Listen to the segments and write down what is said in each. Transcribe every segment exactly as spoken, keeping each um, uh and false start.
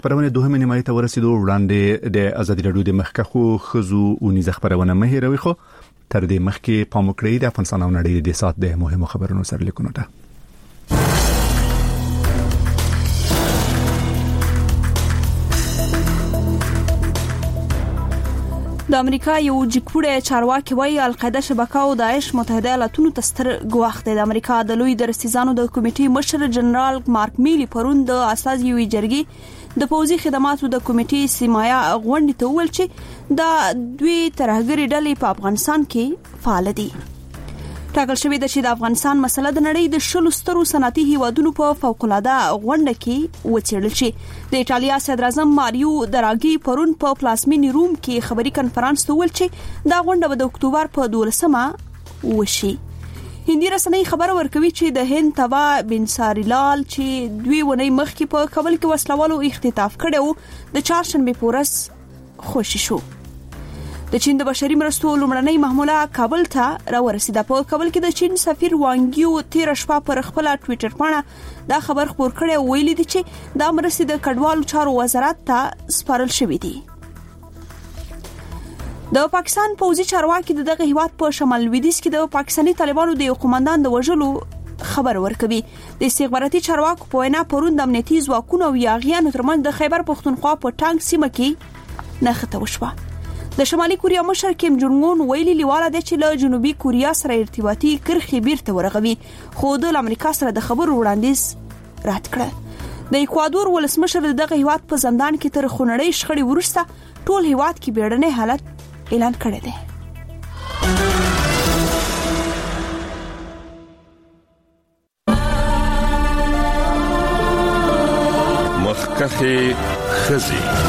خبرونه دوهمه نیمایي ته ورسېدو. وړاندې د ازادي راډیو د مخکښو ښځو اونیزه خبرونه مه هېروئ، خو تر دې مخکې پام وکړئ د افغانستان او نړۍ د سات د مهمو خبرونو سرلیکونو ته. د امریکا یو جګپوړی چارواکي وایي القاعده شبکه او داعش متحده ایالاتونو ته ستر ګواښ دی. د امریکا د لوی درستیزانو د کمیټې مشر جنرال مارک میلی پرون د استازي وی جرګې د پوځي خدماتو د کمیټې سیمایا غونډې ته وویل چې د دوی ترهګري ډلې په افغانستان کې فعال دي. ټاکل شوی د چې د افغانستان مسله د نړۍ د شلو سترو صنعتي هیوادونو په فوق العاده غونډه کې وڅېړل شي. د ایټالیا صدر اعظم ماریو دراګي پرون په پلازمینی روم کې خبري کنفرانس ته ویل چې دا غونډه د اکتوبر په دولسمه وشي. هندي رسنۍ خبر ورکوي چې د هند تبا بنساریلال چې دوی ونی مخکې په کابل کې وسلوالو اختطاف کړو د چهارشنبه پورس خوشی شو. د چین د بشري مرستو لومړنۍ محموله کابل ته راورسیده. په کابل کې د چین سفیر وانګیو تیر شپه پر خپل ټوئیټر باندې دا خبر خبر کړی، ویلي دي چې دا مرستې د کډوالو چارو وزارت ته سپارل شوې دي. د پاکستان پوځي چارواکي دغه هیواد په شمال لویدیځ کې د پاکستاني طالبانو د قومندان د وژلو خبر ورکوي. د استخباراتي چارواکو په وینا پرون د امنیتي ځواکونو او یاغیانو ترمنځ د خیبر پختونخوا په ټانګ سیمه کې نښته وشوه. د شمالي کوریا مشر کیم جونګ اون ویلي لیواله د چې له جنوبي کوریا سره ارتباطي کرخي بیرته ورغوي، خو د امریکا سره د خبرو وړاندیز رد کړ. د ایکوادور ولسمشر دغه هیواد په زندان کې تر خونړۍ شخړې وروسته ټول هیواد کې بیړنی حالت اعلان کړی دی. مخکښې ښځې.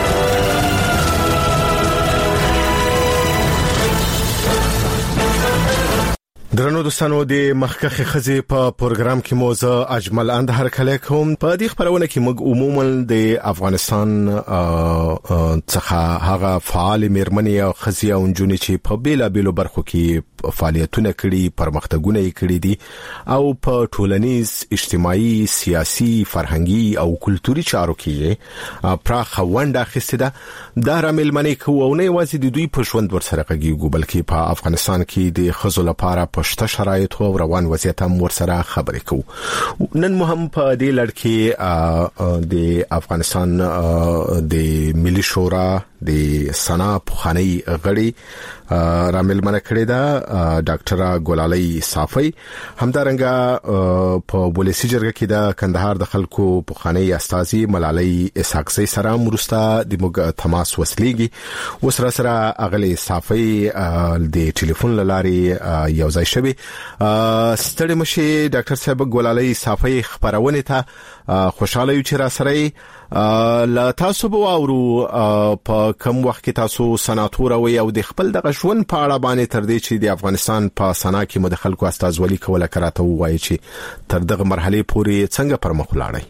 درنو دوستانو، د مخکښې ښځې په پروګرام کې مو زه اجمل اند هرکلی کوم. په دې خبرونه کې موږ عموما د افغانستان څخه هغه فعال میرمنې او ښځې او نجونې چې په بیلابیلو برخو کې فعالیتونه کړي، پرمختګونه یې کړي دي او په ټولنیز، اجتماعي، سیاسي، فرهنګي او کلتوري چارو کې پراخه ونډه اخیستې ده. دا راملمنې کوو او نه یوازې د دوی په ژوند ورسره غږیږو، بلکې په افغانستان کې د ښځو لپاره په شته شرایط او روان وضعیت هم ورسره خبرې کوو. نن مو هم په دې لړ کې د افغانستان د ملي شورا د سنا پخوانی غړي راملمنه کړې ده ډاکټر ګلالۍ صافی، همدارنګه په ولسی جرګه کې د کندهار د خلکو پخوانی استاذي ملالۍ اسحاقزۍ سره مرسته د موږ تماس وسلیږي. وسره سره اغلی صافی د ټلیفون لارې یو ځای شوی. ستړي مشي ډاکټر صاحب ګلالۍ صافی خبرونه ته خوشاله یو چې را سره لا تاسو به اورو په کوم وخت کې تاسو سناتور او او د خپل د ژوند په اړه باندې تر دې چې د افغانستان په سنا کې مو د خلکو استازولي کوله کراته وایي چې تر دغه مرحله پورې څنګه پر مخ ولاړی.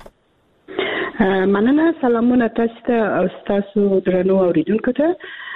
مننه، سلامونه تاسو ته او تاسو درنو اوریدونکو ته.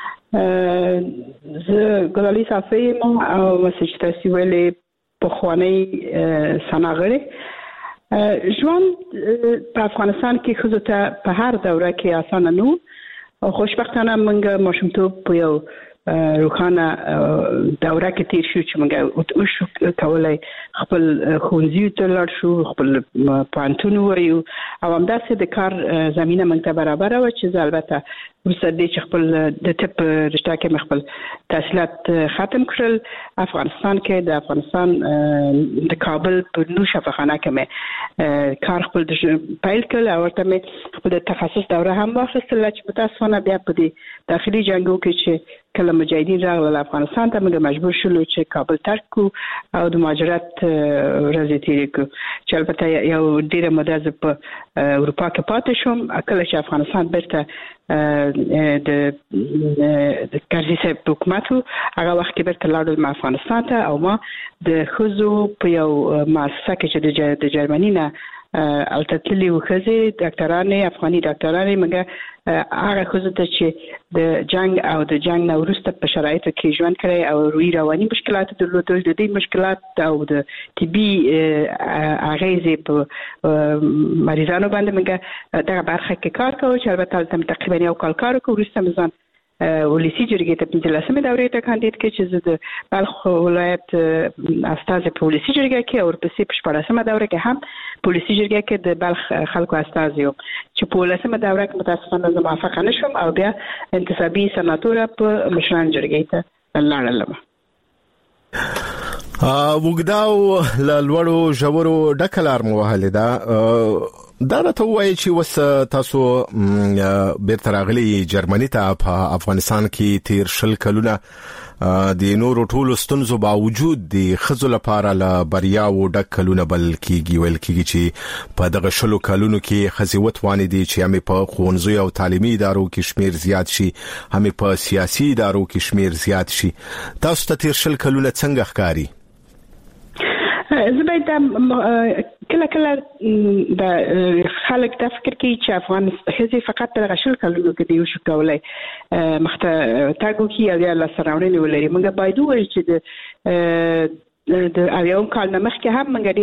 زه ګلالۍ صافی ما او مسج تاسو ویلې په خوانی سنا غړي. ژوند په افغانستان کې خزو ته په هر دوره کې اسانه نو. خوشبختانه موږ ماشومتوب په یو روخانه دوره کې تیر شو چې موږ او شو کولای خپل خونځي ته لاړ شو، خپل پانتون وایو او همداسې د کار زمينه موږ ته برابر و چې البته ورسره د خپل د ټپ رشتہ کې خپل تحصیلات ختم کړل. افغانستان کې د افغانستان د کابل په نو شفاخانه کې مې کار خپل پیل کړل او ورته مې خپل تخصص دوره هم واخیستل چې متاسفانه بیا په دې داخلي جنگو کې چې کله مجاهدین راغلل افغانستان ته موږ مجبور شولو چې کابل ترک کو او د مهاجرت ورځې تیرې کو چې البته یو ډیره مده په اروپا کې پاتې شوم. کله چې افغانستان بیرته د کرزي صاحب حکومت هغه وخت کې بیرته لاړم افغانستان ته او ما د خزو په یو مؤسسه کې چې د جرمني نه التتلی وخزي ډاکټرانه افغاني ډاکټرانه موږ هغه خزه ته چې د جنگ او د جنگ نه وروسته په شرایطو کې ژوند کړي او روحي رواني مشکلات درلودل د دې مشکلات او د طبي اغیزې په مریضانو باندې موږ دغه برخه کې کار کوو چې البته تقریبا یو کال کار کوو وروسته مزان ولسی جرګې ته په لسمه دورې ته کاندید کې چې د بلخ ولایت استاد په ولسی جرګې کې او ورپسې په شپږمه دوره کې هم په ولسی جرګې کې د بلخ خلکو استاد یو چې په لسمه دوره کې متاسفانه زه موافقه نشوم او بیا انتصابي سناتور په مشران جرګې ته لاړم. وګداو لوړو ژورو ډکلار موهله دا دا راته وایي چې وس تاسو بیرته راغلي جرمني ته په افغانستان کې تیر شل کلونه د نورو ټولو ستونزو باوجود د خزو لپاره ل بریا او ډک کلونه بل کېږي ویل کېږي چې په دغه شلو کلونو کې خزوت وانه دي چې هم په خونځو او تعلیمي ادارو کې شمیر زیات شي هم په سیاسي ادارو کې شمیر زیات شي. تاسو ته تیر شل کلونه څنګه ښکاري؟ زبیده کله کله د خلک د فکر کوي چې افغان هزي فقط د غشل کلونو کې دی یو شو کولای مخته تاګو کې یا لا سراونې ولري موږ باید وایو چې د د اویاون کال نه مخکې هم موږ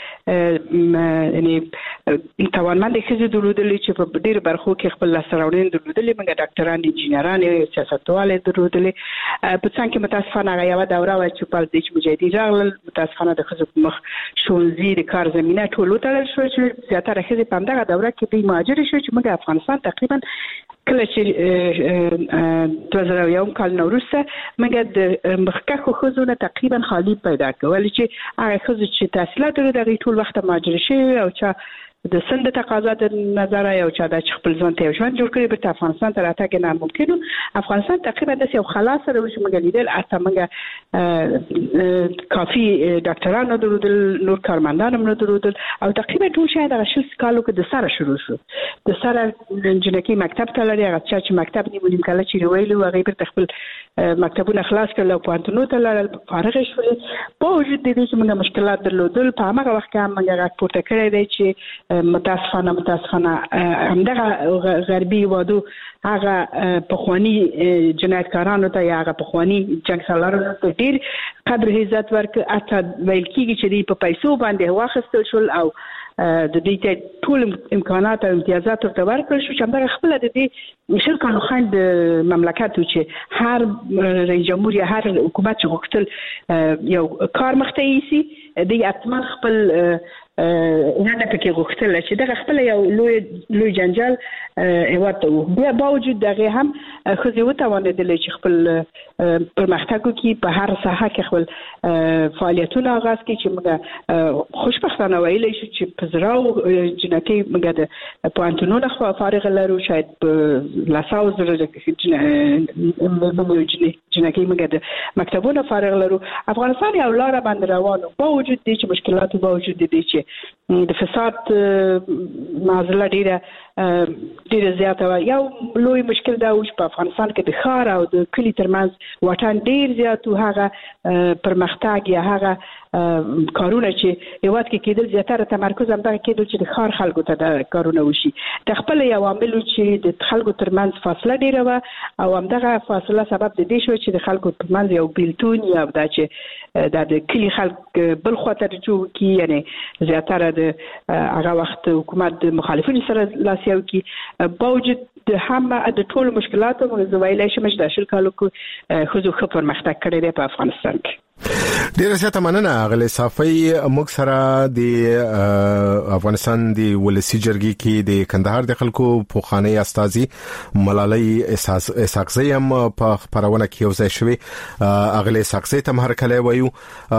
ډېر یعنی توانمند خزې درلودلې چې په ډېر برخو کې خپل سراونې درلودلې موږ ډاکټران انجینران سیاستوال درلودلې په څنګه کې متاسفانه هغه یو دوره و چې په دې مجاهدین راغلل متاسفانه د خزې مخ شونځي د کار زمينه ټولو تړل شو چې زیاتره خزې په دغه دوره کې به مهاجر شو چې موږ افغانستان تقریبا کله چې دوه زره یو کال نو وروسته موږ د مخکخو خزونه تقریبا خالی پیدا کول چې هغه خزې چې تحصیلات لري د ټول وخت مهاجر شي او چې د سند تقاضا د نظر یو چا د خپل ځان ته ژوند جوړ کړي په افغانستان ته راټاګ نه ممکن افغانستان تقریبا د یو خلاص سره چې موږ لیدل اته موږ کافي ډاکټرانو درلودل نور کارمندان هم درلودل او تقریبا ټول شاید د شل کالو کې د سره شروع شو د سره جنکی مکتب ته لري هغه چې مکتب نیولم کله چې ویلو هغه پر خپل مکتبونه خلاص کړل او پانتونو ته لاړل فارغ شول په وجود دې چې موږ مشکلات درلودل په هغه وخت کې موږ راپورته کړی دی چې متاسفانه متاسفانه همدغه غربي وادو هغه په خواني جنایتکارانو ته یا هغه په خواني جنگ سالارانو ته ډیر قدر عزت ورک اته ویل کیږي چې دی په پیسو باندې واخستل شول او د دې ته ټول امکانات او امتیازات ورته ورکړل شو چې موږ خپل د دې شل کالو خند مملکت چې هر رئیس جمهور یا هر حکومت چې غوښتل یو کار مخته یې د اتمن خپل نه پکې غوښتل چې دغه خپل یو لوی لوی جنجال هواته بیا باوجود دغه هم خو زه وتوانېدل چې خپل پرمختګ کې په هر ساحه کې خپل فعالیتونه آغاز کړي چې موږ خوشبختانه ویلای شو چې په زراو جنکی موږ د پوانتونو خو فارغ لرو شاید په لاساو زره جنکی موږ د مکتبونو فارغ لرو افغانستان یو لار باندې روانو باوجود دې چې مشکلات باوجود دې چې د فساد معضله ډیره ډیره زیاته یو لوی مشکل دا و چې په افغانستان کې د ښار او د کلي ترمنځ واټن ډیر زیات او هغه پرمختګ یا هغه کارونه چې هیواد کې کېدل زیاتره تمرکز هم دغه کېدل چې د ښار خلکو ته د کارونه وشي د خپل یو عامل چې د خلکو ترمنځ فاصله ډیره و او همدغه فاصله سبب د دې شو چې د خلکو ترمنځ یو بیلتون یا دا چې د کلي خلک بل خواته رجوع کی یعنی زیاتره د هغه وخت حکومت د مخالفینو سره لاسیو کی باوجود د هم د ټول مشکلاتو موږ ویلای شو چې د شل کالو کې خو خو پرمختګ کړی دی په افغانستان کې. ډیر زیاته مننه غلې صافي موږ سره د افغانستان د ولسی جرګې کې د کندهار د خلکو پوخانه استاذي ملالۍ اسحاقزی هم په خبرونه کې یو ځای شوی غلې اسحاقزی ته هر کله وایو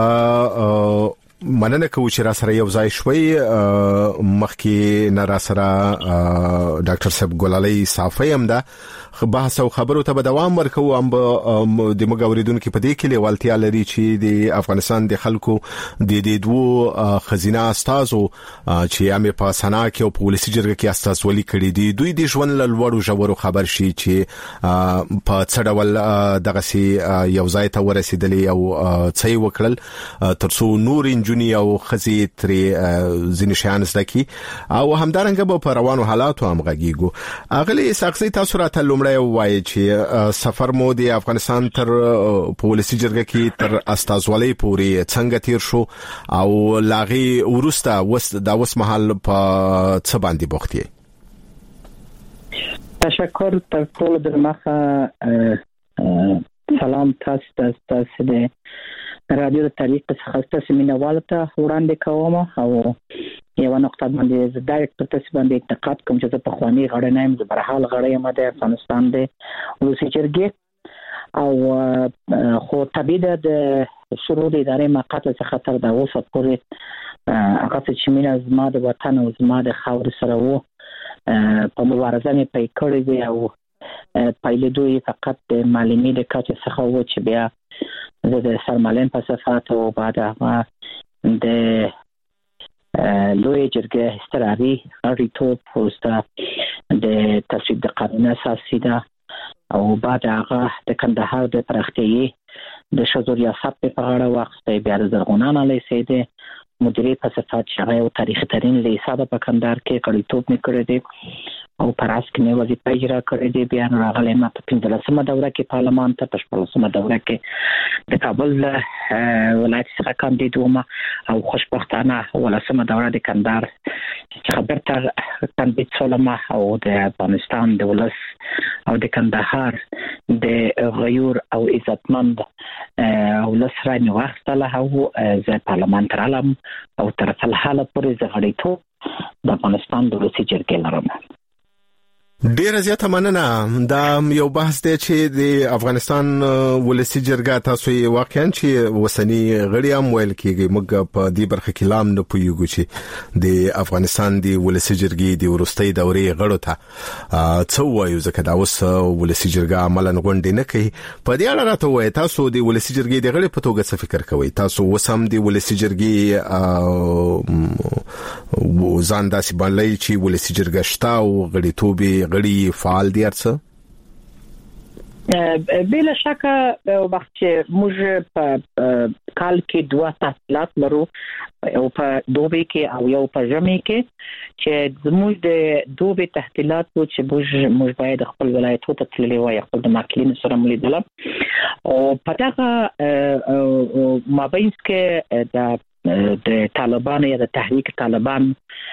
مننه کوم چې را سره یو ځای شوي مخکې نه را سره ډاکټر صاحب ګلالۍ صافي هم دا بحث او خبرو ته به دوام ورکو هم د مګوریدونکو په دې کې لیوالتیا لري چې د افغانستان د خلکو د دې دوه خزینه استادو چې هم په سنا کې او په ولسی جرګه کې استازولي کړي دي دوی د ژوند لوړو ژورو خبر شي چې په څډول دغه سي یو ځای ته ورسېدلې او څه وکړل ترڅو نور جونی او خزي ترې ځینې شیان زده کی او همدارنګه به په روانو حالاتو هم غږیږو. اغلی ساقسي تاسو راته لومړی وایي چې سفر مو د افغانستان تر پولیسي جرګه کې تر استازولۍ پورې څنګه تیر شو او لاغي ورسته وس دا وس محل په څه باندې بوختي؟ تشکر تر ټولو د مخه سلام تاسو تاسو د رادیو تاریخ څخه تاسو مینوال ته وړاندې کوم او یو نقطه باندې زه ډایرکټ تاسو باندې انتقاد کوم چې په خواني غړی نه يم، زه برحال غړی یم د افغانستان د ولسي جرګې او خو طبيعي د شروع د ادارې مقاطع څخه تر دا اوسه پورې هغه چې مینه زما د وطن او زما د خاور سره وو په مبارزه مې پای کړی دی او پایله دوی فقط د معلومي د کاټ څخه و چې بیا زه د سرمالین په صفات او بعد هغه د لوی جرګې استراري اړیتوب پوسټه د تصویب د قانون اساسي ده او بعد هغه د کندهار د پرختي د شذو ریاست په اړه وخت بیا د زرغونان علی سیده مدیری په صفات شغه او تاریخ ترين لیساده په کندهار کې کړیتوب میکړی دی او پراس کې مې وظیفه اجرا کړې دي. بیا راغلی ما په پنځلسمه دوره کې پارلمان ته په شپږمه دوره کې د کابل ولایت څخه کاندید وم او خوشبختانه ولسمه دوره د کندهار خبر ته کاندید شوم او د افغانستان د ولس او د کندهار د غیور او عزتمند ولس را نه واخله او د پارلمان تر علم او تر الحاله پورې زغړیتو د افغانستان د ولسي جرګې لرم. ډیر زیاته مننه. دا یو بحث دی چې د افغانستان ولسي جرګه تاسو یې واقعا چې وسنی غړي هم ویل کېږي موږ په دې برخه کې لام نه پویګو چې د افغانستان د ولسي جرګې د ورستۍ دورې غړو ته څو وایو ځکه دا اوس ولسي جرګه عملاً غونډې نه کوي. په دې اړه راته وایي تاسو د ولسي جرګې د غړي په توګه څه فکر کوئ؟ تاسو وسم د ولسي جرګې ځان داسې باندې چې ولسي جرګه شته او غړي توبې غړي فعال دي ارڅه؟ بلا شک وخت چې موږ په کال کې دوه تحصیلات لرو او په دوبي کې او یو په ژمي کې چې زموږ د دوبي تحصیلات و چې موږ موږ باید خپل ولایتو ته تللی وای خپل د ماکلین سره ملیدل او په دغه مابین کې د د طالبان یا د تحریک طالبان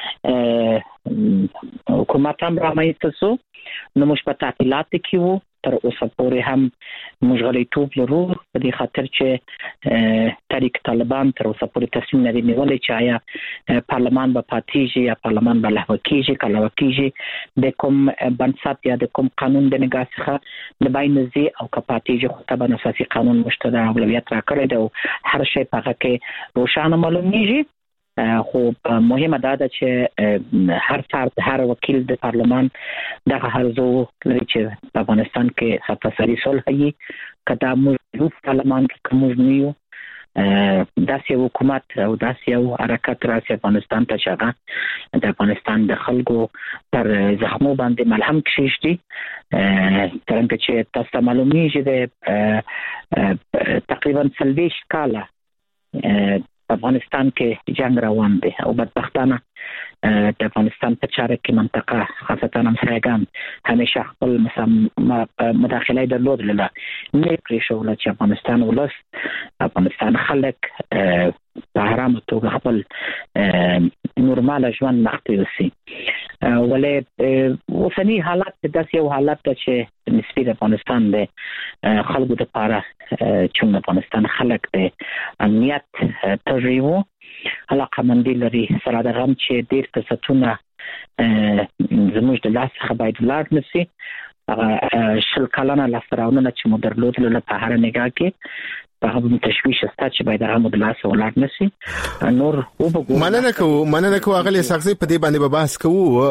حکومت هم رامنځته شو. نو موږ په تعطیلات کې وو تر اوسه پورې هم موږ غړیتوب لرو په دې خاطر چې تحریک طالبان تر اوسه پورې تصمیم نه دی نیولی چې آیا پارلمان به پاتېږي یا پارلمان به لغوه کېږي که لغوه کېږي د کوم بنسټ یا د کوم قانون د نګاه څخه د بین ځي او که پاتېږي خو طبعا اساسي قانون موږ ته د اولویت راکړی دی او هر شی په هغه کې روښانه معلومیږي. خو مهمه دا ده چې هر فرد هر وکیل د پارلمان دغه هرزو لري چې په افغانستان کې سپاسري صلح وي کدا موږ پارلمان کې کوم نیو داسې حکومت او داسې یو حرکت راسي افغانستان ته شغه د افغانستان د خلکو پر زخمو باندې ملهم کشیشتي څنګه چې تاسو معلومیږي د تقریبا څلوېښت کاله افغانستان کې جنگ روان دی او بدبختانه د افغانستان په چاره کې منطقه خاصتا همسایگان همیشه خپل مداخله درلودله نه پرېښوله چې افغانستان ولس افغانستان خلک په آرامه توګه خپل نورماله ژوند مخ ته یوسي. ولې اوسنی حالت داسې یو حالت ده چې نسبي د افغانستان د خلکو لپاره چې افغانستان خلک د امنیت تجربه علاقه مندي لري سره د غم چې ډېر فرصتونه زموږ د لاس څخه باید لاړ نشي. شل کلونه لاسراونه چې مو درلودل په هر نگاه کې په هغه تشویش است چې باید هغه د لاس ولار نشي. نور وبګو مننه کو مننه کو هغه سخزي په دې باندې به بحث کوو.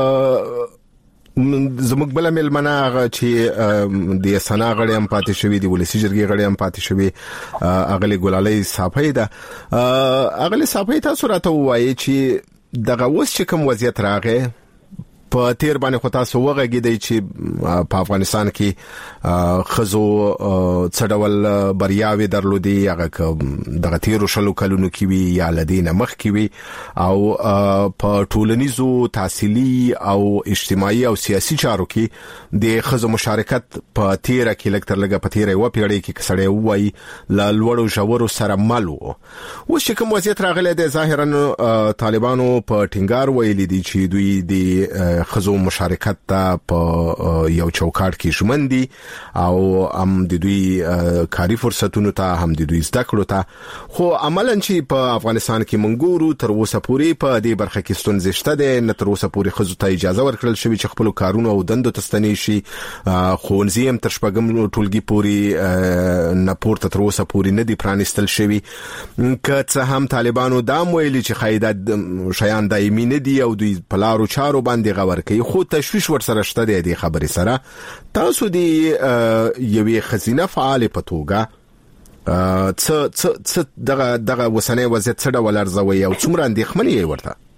زموږ بل ملمنه هغه چې د سنا غړي هم پاتې شوی دی ولسی جرګي غړي هم پاتې شوی اغلی ګلالي صافي ده اغلی صافي تاسو راته وایي چې دغه اوس چې کوم وضعیت راغی په تیر باندې خو تاسو وغږیدئ چې په افغانستان کې خزو څډول بریاوي درلودي هغه د تیرو شلو کلونو کې وی یا لدینه مخ کې وی او په ټولنیزو تحصیلي او اجتماعي او سیاسي چارو کې د خزو مشارکت په تیر کې لکتر لګه په تیر یو پیړۍ کې کسړې وای ل لوړو ژورو سره مالو و چې کوم وضعیت راغلی د ظاهرا طالبانو په ټینګار ویلي دي چې دوی د خزو مشارکت ته په یو چوکاټ کې شمندي او هم د دوی کاری فرصتونو ته هم د دوی زده کړو ته خو عملاً چې په افغانستان کې منګورو تر اوسه پورې په دې برخه کې ستونزې شته ده نه تر اوسه پورې خزو ته اجازه ورکړل شوی چې خپل کارونه او دندو تستنی شي خونځي هم تر شپږم ټولګي پورې نه پورته تر اوسه پورې نه دی پرانستل شوی که څه هم طالبانو دا ویلي چې قاعده شیان دایمي نه دي او دوی په لارو چارو باندې ورکي خو تشویش ورسره شته د خبرې سره تاسو دی یوې خزینه فعال په توګه څ څ څ دغه دغه وسنۍ وضعیت څه ډول ارزوي او څومره اندېښمنې یې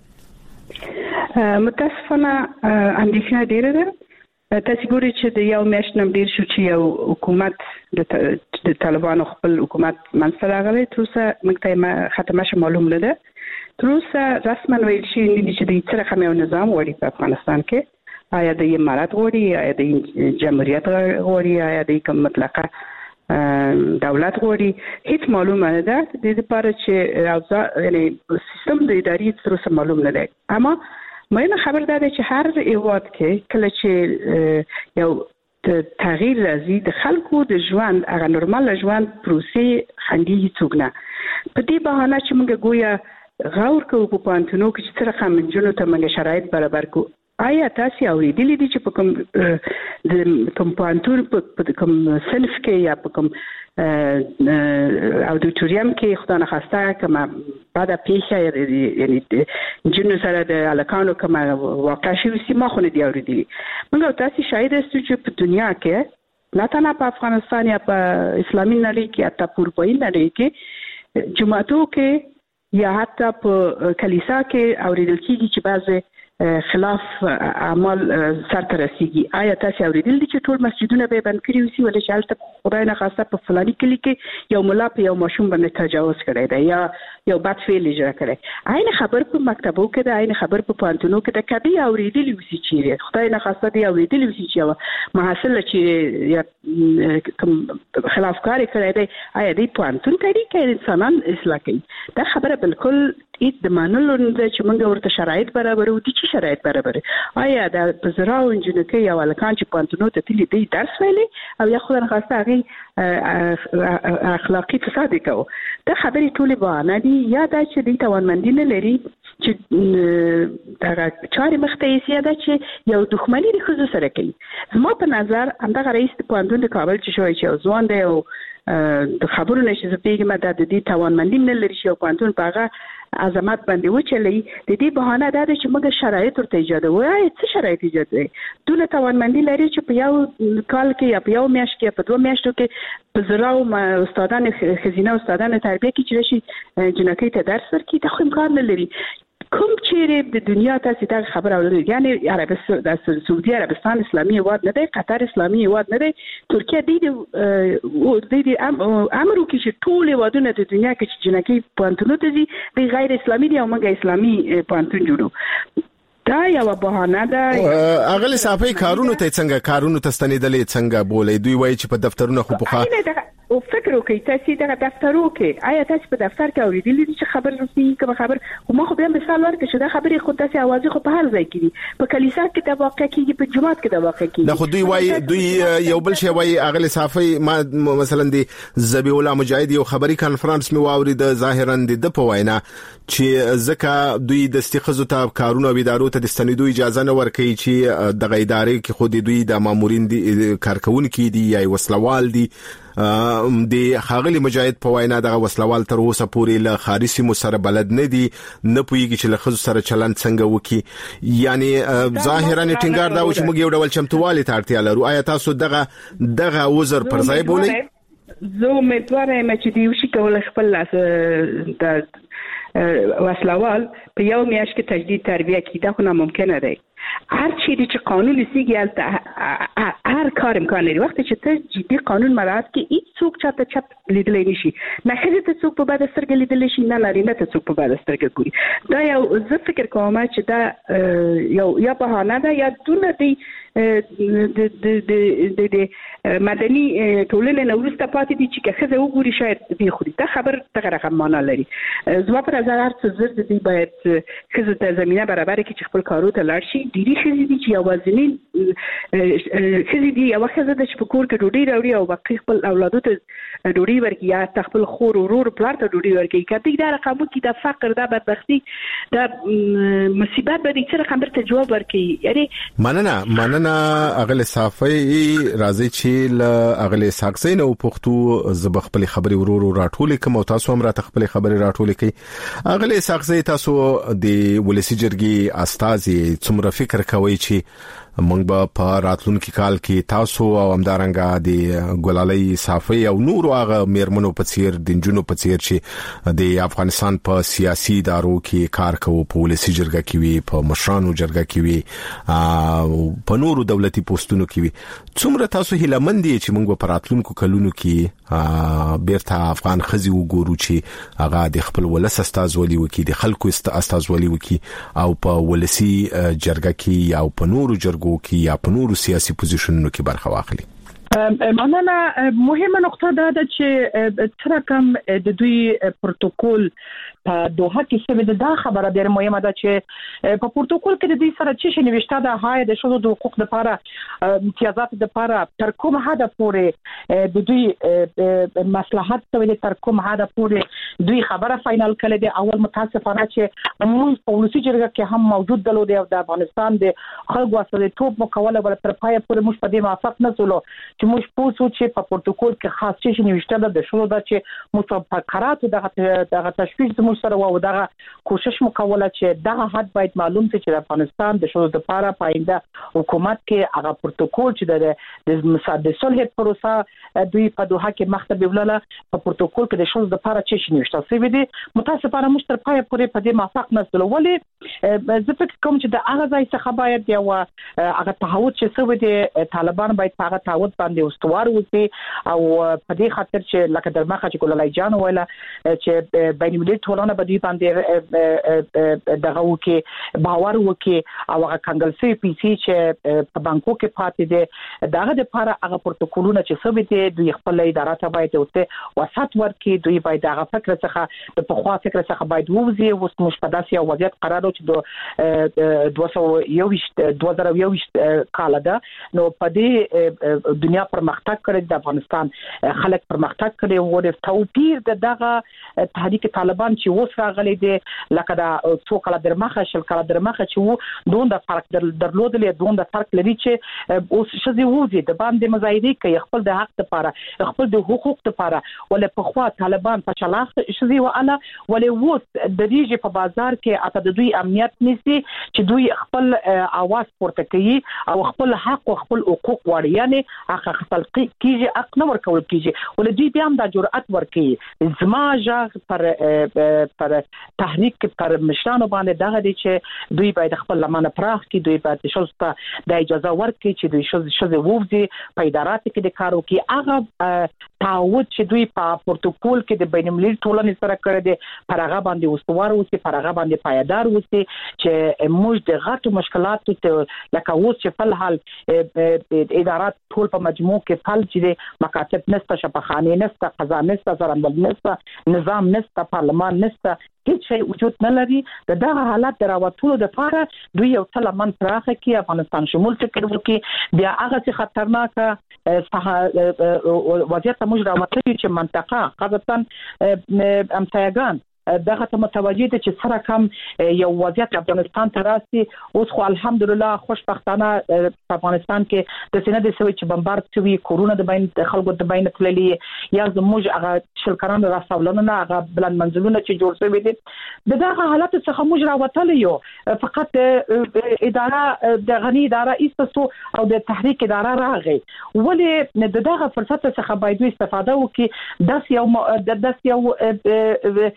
ورته متاسفانه اندېښنه ډېره ده تاسو ګورئ چې د یو میاشت نم ډېر شو چې یو حکومت د طالبانو خپل حکومت منځته راغلی تر اوسه موږ ته ختمه شي معلوم نه ده تر اوسه رسما ویل شي چې د څه رقم یو نظام وړي په افغانستان کې آیا د امارات غوړي آیا د جمهوریت غوړي آیا د کوم مطلقه دولت غوړي هیڅ معلومه نه ده د دې لپاره چې یعنی سیستم د اداري تر اوسه معلوم نه دی اما مې خبر ده چې هر ایواد کې کله چې یو تغییر راځي د خلکو د ژوند هغه نورمال ژوند پروسې خندي څوګنه په دې بهانه چې موږ ګویا غور کوو په پانتونو کې چې څنګه خمنجونو ته موږ شرایط برابر کو آیا تاسو اوریدلی دي چې په کوم د کوم پانتون په کوم صنف کې یا په کوم اودیټوریم کې خدای نخواسته کما بعد پیښه یعنی جنو سره د الکانو کما واقع شوی سیمه خو نه دی اوریدلی موږ تاسو شاید استو چې په دنیا کې نه تنها په افغانستان یا په اسلامي نړۍ کې حتی په اروپایي نړۍ کې جماعتو کې یا حتی په کلیسا کې اوریدل کیږي چې بعضی خلاف اعمال سر ته رسیږي آیا تاسو اوریدل دي چې ټول مسجدونه به بند کړي وي ولې چې حالت خدای نه خاصه په فلاني کلی کې یو ملا په یو ماشوم باندې تجاوز کړی دی یا یو بد فعل اجرا کړی عین خبر په مکتبو کې د عین خبر په پانتونو کې د کبي اوریدل وي چې خدای نه خاصه دی اوریدل وي چې محصل چې یا کوم خلافکاری کړی دی آیا دی پانتون طریقې انسانان اصلاح کوي دا خبره بالکل اې د منلو نه چې موږ ورته شرایط برابرو دي چې شرایط برابر آیا د بزراو انجنیکي یا ولکان چې پانتونو ته تللی دی درس ویلي او یا خو راخسته هغه اخلاقی فساد کوي دا خبرې ټول بهانه دي یا دا چې د توانمندي نه لري چې دا چاري مخته یې دا چې یو دښمنی د خزو سره کوي زما په نظر همدغه رئیس پاندون د کابل چې شوی چې ځوان دی او د خبرو نشي زپېږم د دې توانمندي نه لري چې پاندون پاغه عظمت باندې وچلې د دې بهانه دا چې موږ شرایط ورته ایجاد وایي څه شرایط ایجاد دي دونه توانمندي لري چې په یو کال کې یا په یو میاشت کې په دوه میاشتو کې په زراو استادان خزینه استادان تربیه کې چې شي جنکې ته درس ورکړي ته خو امکان نه لري کوم چیرې د دنیا تاسو ته خبر اورئ یعنی عربستان د سعودي عربستان اسلامي هیواد نه دی قطر اسلامي هیواد نه دی ترکیه دی او د دې امر وکړي چې ټول هیوادونه د دنیا کې چې جنکې پانتونو ته دي د غیر اسلامي دی او موږ اسلامي پانتون جوړو دا یو بهانه ده اغلی صافي کارونو ته څنګه کارونو ته ستنیدلې څنګه بولې دوی وایي چې په دفترونو خو په او فکر وکړئ تاسو دغه دفترو کې آیا تاسو په دفتر کې اوریدلی دي چې خبر رسي کوم خبر خو ما خو به مثال ورکړم چې دا خبرې خو تاسو اوازې خو په هر ځای کې دي په کلیسا کې د واقع کېږي په جماعت کې د واقع کېږي دا خو دوی وایي دوی یو بل شی وایي اغلی صافي ما مثلا دي زبی الله مجاهد یو خبري کانفرنس می واورید ظاهرا د په وینا چې ځکه دوی د استخزو ته کارونه ویدارو ته د ستنیدو اجازه نه ورکړي چې د غیدارې کې خو دوی د مامورین دي کارکونکو دي یا وسلوال دي د خاغلی مجاهد په وینا دغه وسلوال تر اوسه پورې له خارسي مو سره بلد نه دي نه پويږي چې له خزو سره چلند څنګه وکي یعنی ظاهرا ټینګار دا و چې موږ یو ډول چمتووالي ته اړتیا لرو آیا تاسو دغه دغه وزر پر ځای بولئ زه امیدواره یم چې دی وشي کول خپل د وسلوال په یو میاشت کې تجدید تربیه کیده خو ناممکنه دی هر چیزی چې قانون سیګي هر کار امکان لري وخت چې ته جدي قانون مراعات کې هیڅ څوک چاته چپ لیدلای نشي نه هغه ته څوک په بد سترګې لیدل شي نه لري نه ته څوک په بد سترګې ګوري دا یو زه فکر کوم چې دا یو یا بهانه ده یا دونه دی د د د د مدني ټولنې نو ورسته پاتې دي چې که خزه وګوري شاید به خوري دا خبر ته رقم معنا لري زما په نظر هر څه زر دي باید خزه ته زمينه برابر کړي چې خپل کارو ته لاړ شي ډيري خزه دي چې اوازنین خزه دي او خزه د شپکور کې ډوډۍ راوړي او باقي خپل اولادو ته ډوډۍ ورکړي یا خپل خور او ورور پلار ته ډوډۍ ورکړي کته دا رقم کې د فقر د بدبختی د مصیبت به دې سره خبر ته جواب ورکړي یعنی مننه مننه اغل صافي راځي چې ل اغل ساکسین او پښتو زب خپل خبري ورور راټول کوم او تاسو هم را خپل خبري راټول کوي اغل ساکسي تاسو د ولسی جرګي استازي څومره فکر کوي چې موږ به په راتلونکي کال کې تاسو او همدارنګه د ګلالۍ صافي او نور هغه میرمنو په څیر د جنونو په څیر چې د افغانستان په سیاسي ادارو کې کار کوي په ولسی جرګه کې وي په مشرانو جرګه کې وي او په نورو دولتي پوسټونو کې وي څومره تاسو هیلمن دي چې موږ په راتلونکو کلونو کې بیرته افغان خزي وګورو چې هغه د خپل ولس استازولي وکي د خلکو استازولي وکي او په ولسی جرګه کې یا په نورو جرګو کې یا په نورو سیاسي پوزیشنونو کې برخه واخلي مننه مهمه نقطه دا ده چې تر کوم د دوی پروتوکول په دوحه کې څه د خبره ډېر مهمه ده چې په پروتوکول کې د دې سره چې نوښته ده هاي د شوزو د حقوق لپاره امتیازات لپاره تر کوم حد پورې د دوی مصلحت ته تر کوم حد پورې دوی خبره فائنل کړي دي اول متاسفانه چې موږ په ولسی جرګه کې هم موجود دلو دی د افغانستان د خلکو اساسي توپ مکوله ول تر پای پورې موږ په دې موافق نه سولو چې موږ پوسو چې په پروتوکول کې خاص چې نوښته ده د شنو ده چې متفکرات دغه دغه تشویش زموږ سره و دغه کوشش مکوله چې دغه حد باید معلوم شي چې افغانستان د شنو د لپاره پاینده حکومت کې هغه پروتوکول چې د مساعده صلح پروسه دوی په دوحه کې مخته ویله په پروتوکول کې د شنو د لپاره چې نوښته سوي دي متاسفانه موږ تر پای پورې په دې موافق نه سول ولې زه فکر کوم چې د هغه ځای څخه باید یو هغه تعهد چې سوي دي طالبان باید هغه تعهد باندې استوار وي او په دې خاطر چې لکه درمخه چې ګلالۍ جان ویله چې بین المللي ټولنه په دې باندې دغه وکي باور وکي او هغه کنګلسي پی سي چې په بانکو کې پاتې دي دغه د لپاره هغه پروتوکولونه چې سوي دي دوی خپل اداره ته باید اوسه وسات ورکي دوی باید هغه فکر څخه د پخوا فکر څخه باید ووزي اوس مش په داسې وضعیت قرار او چې د دوه سوه یوویشت دوه زره یوویشت کال ده نو په دې دنیا پرمختګ کړی د افغانستان خلک پرمختګ کړي او د توپیر د دغه تحریک طالبان چې اوس راغلي دي لکه دا څو کال درمخه شل کال درمخه چې وو دوه د فرق درلودلې دوه د فرق لري چې اوس شذي وځي د باندې مزایده کوي خپل د حق لپاره خپل د حقوق لپاره ولې په خوا طالبان په چلاخ شذي واله ولې ووس د دې په بازار کې اته د دوی امنیت نيسي چې دوی خپل اواز پورته کوي او خپل حق او خپل حقوق وړي یعنی هغه خپل کیږي حق نه ورکول کیږي ولې دوی بیا هم د جرأت ورکوي زما ژغ پر پر تحریک پر مشرانو باندې دغه دي چې دوی باید خپل لمنه پراخ کړي دوی باید شوسته د اجازه ورکړي چې دوی شوز شوز ووزي په ادارات کې د کارو کې هغه تعهد چې دوی په پروتوکول کې د بین المللي ټولنې سره کړی دي پر هغه باندې استوار اوسي پر هغه باندې پایدار اوسي چې موږ د غټو مشکلاتو ته لکه اوس چې په حال ادارات ټول په مجموع کې فعال چې مکاتب نسته شفاخانه نسته قضا نسته زرندل نسته نظام نسته پارلمان نسته هیڅ شی وجود نه لري د دغه حالت دراوتلو د لپاره دوی یو څه لمن پراخه کې افغانستان شمول فکر وکړي بیا هغه څه خطرناکه وضعیت موږ راوتلي چې منطقه خاصتا امسایگان دغه ته متوجه دي چې سره کم یو وضعیت افغانستان ته راسي اوس خو الحمدلله خوشبختانه په افغانستان کې د سینې د سوي چې بمبارد شوی کورونا د بین خلکو د بین تللی یا زموږ هغه شلکران راسولونه نه هغه بلند منزلونه چې جوړ شوی دي دغه حالت څخه موږ راوتل یو فقط اداره د غنی اداره ایستو او د تحریک اداره راغی ولې دغه فرصت څخه باید استفاده وکړي داس یو داس یو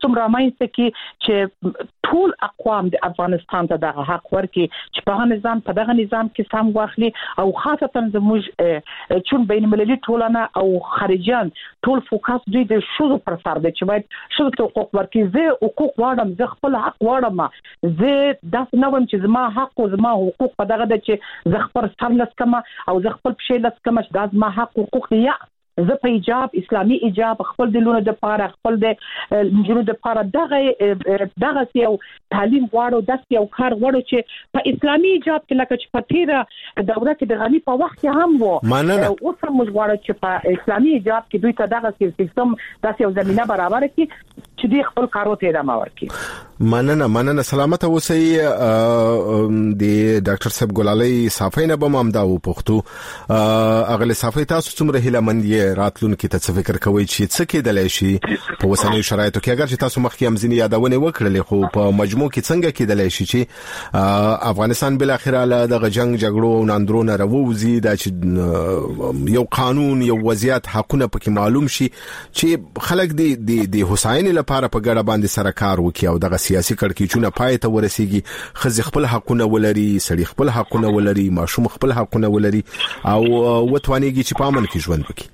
سیستم رامنځته کی چې ټول اقوام د افغانستان ته د حق ورکړي چې په هغه نظام په دغه نظام کې سم واخلي او خاصتا زموږ چون بین المللي ټولنه او خارجيان ټول فوکس دوی د شذو پر سر د چې باید شذو ته حقوق ورکړي. زه حقوق واړم، زه خپل حق واړم، زه داسې نه وایم چې زما حق او زما حقوق په دغه د چې زه خپل سر لس کما او زه خپل پښې لس کما چې دا زما حق حقوق دي. یا زه په ایجاب اسلامي ایجاب خپل د لونو د پاره خپل د جنونو د پاره دغه دغه یو تعلیم غواړو، داسې یو کار غواړو چې په اسلامي ایجاب کې لکه چې په تیره دوره کې د غنی په وخت کې هم وو. اوس هم موږ غواړو چې په اسلامي ایجاب کې دوی ته دغه سیستم داسې یو زمينه برابر کړي چې دوی خپل کارو ته ادامه ورکړي. مننه مننه سلامت اوسئ. د ډاکټر صاحب ګلالي صافي نه به مامدا و پښتو اغله صافي تاسو څومره هله مند یې راتلونکي ته څه فکر کوئ چې څه کېدلای شي په اوسنیو شرایطو کې؟ اگر چې تاسو مخکې هم ځینې یادونه وکړلې خو په مجموع کې څنګه کېدلای شي چې افغانستان بل اخر له د جنگ جګړو او ناندرونو راووزي دا چې یو قانون یو وضعیت حقونه پکې معلوم شي چې خلک دی د حسین لپاره په ګډه باندې سره کار وکړي او دغه سیاسي کړکېچونه پای ته ورسیږي، خزي خپل حقونه ولري، سړي خپل حقونه ولري، ماشوم خپل حقونه ولري او وتوانيږي چې په امن کې ژوند وکړي.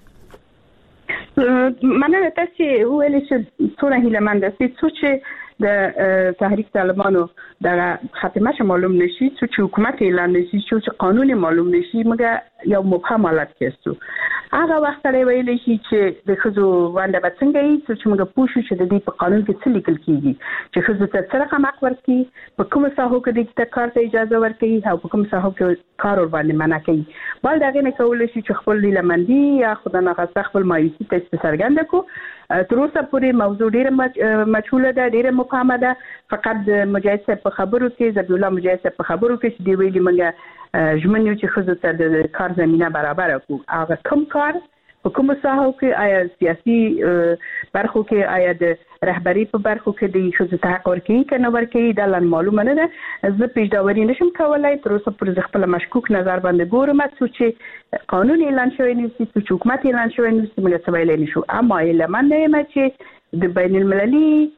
مننه تاسو ویلې چې څونه هیلمند دي چې د تحریک طالبانو د خاتمه معلوم نشي، چې حکومت اعلان نشي، چې قانون معلوم نشي، مګر یو مبهم حالت کېستو. هغه وخت لري ویلې شي چې د خزو باندې به څنګه یې چې موږ پوښو چې د دې په قانون کې څه لیکل کیږي چې خزو ته څه رقم حق ورکړي، په کوم ساحو کې د کار ته اجازه ورکړي او په کوم ساحو کې کار ور باندې منع کوي. بل دغه نه کولای شي چې خپل لیلمندي یا خدای نه غوښته خپل مایوسي ته څرګند کو. تر اوسه پورې موضوع ډیره مجهوله ده، ډیره مبهمه ده. فقط د مجاهد صاحب په خبرو کې زبی الله مجاهد صاحب په خبرو کې چې دی ویلي موږ ژمنو چې خزو ته د کار زمينه برابر کو. هغه کوم کار په کوم ساحو کې، آیا سیاسي برخو کې، آیا د رهبری په برخو کې د خزو ته حق ورکړي کنه ورکړي دا لن معلومه نه ده. زه پیژداوري نشم کولای. تر اوسه پورې خپل مشکوک نظر باندې ګورم چې قانون اعلان شوی نه سي، چې حکومت اعلان شوی نه سي، موږ څه ویلای نشو. اما اعلان نه چې د بین المللي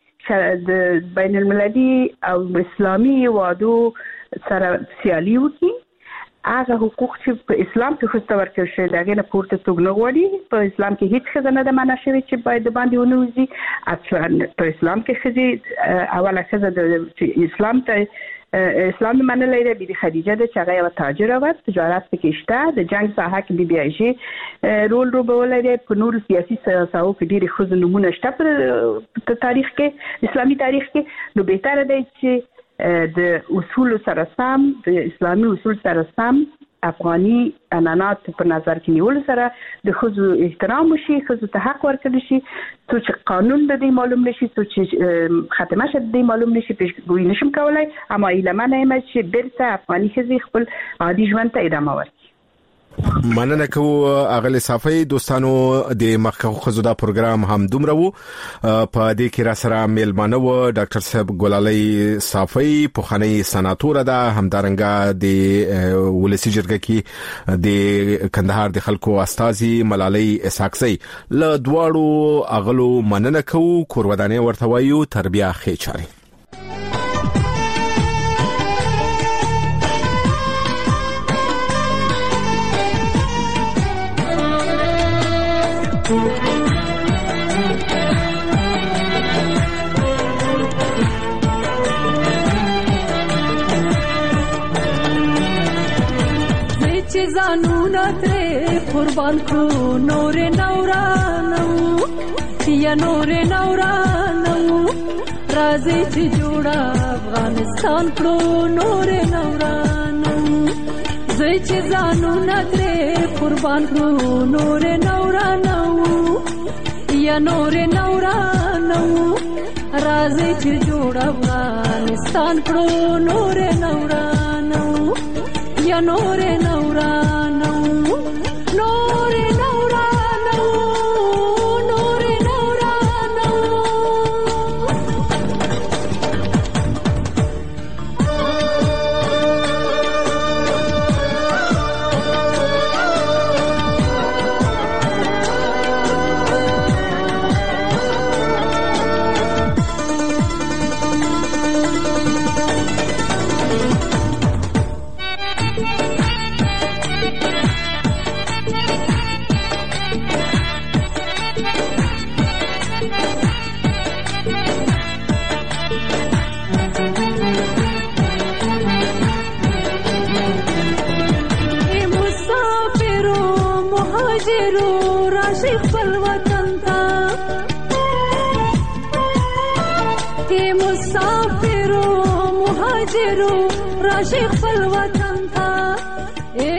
د بین المللي او اسلامي وادو سره سیالي وکړي. هغه حقوق چې په اسلام کې خو ستورکل شي دغه نه پورته توګ نه غوړي. په اسلام کې هیڅ خزانه د معنا شوی چې باید باندې ونوزي. اصلا په اسلام کې خزي اوله خزه د اسلام ته اسلام منلې ده بي خدیجه د چغه او تاجر او تجارت کې شته. د جنگ ساحه کې بي بي عائشه رول روبولې په نور سیاسي سیاستو کې ډېری خزو نمونه شته په تاریخ کې، اسلامي تاریخ کې. نو بهتره ده چې د اصول سره سم، د اسلامي اصول سره سم افغاني عنعنات په نظر کې نیول سره د خزو احترام وشي، خزو ته حق ورکړي شي، چې قانون د دې معلوم نشي، چې ختمه شد د معلوم نشي. پیشګویی نشم کولای، اما ایلمنه ایم چې بیرته افغاني خزي خپل عادي ژوند ته ادامه ورکړي. مننه کوم اغلی صافي. دوستانو د مخکخو خزو دا پروګرام هم دومره وو. په دې کې را سره میلمانه و ډاکټر صاحب ګلالي صافي په خاني سناتور ده، همدارنګه د ولسی جرګه کې د کندهار د خلکو استاذي ملالي اسحاقزي له دواړو اغلو مننه کوم. کورودانه ورته وایو تربیه خېچاري. زانونا ترې قربان کړو نور نورانو یا نور نورانو راځي چې جوړ افغانستان کړو نور نورانو زه چې زانونا ترې قربان کړو نور نورانو یا نور نورانو راځي چې جوړ افغانستان کړو نور نورانو یا نور نورانو نور نورانو نور نورانو راشي خپل وطن ته کې مسافرو مهاجرو راشي خپل وطن